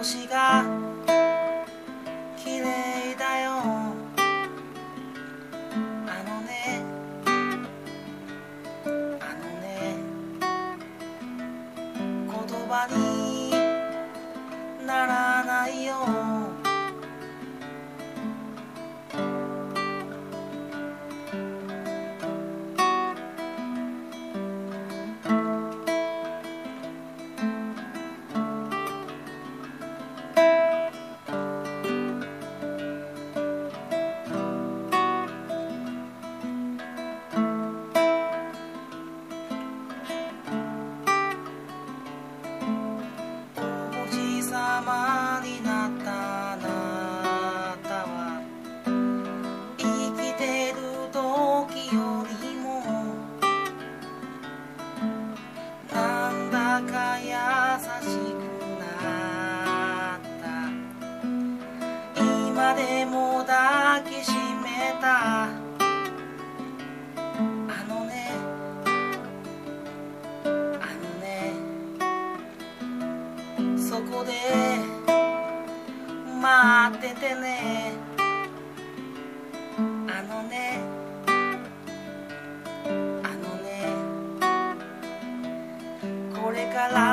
星が綺麗だよ。あのね言葉にならないよ。様になったあなたは生きてる時よりもなんだか優しくなった。今でも抱きしめたあのねそこで待っててね。あのねこれから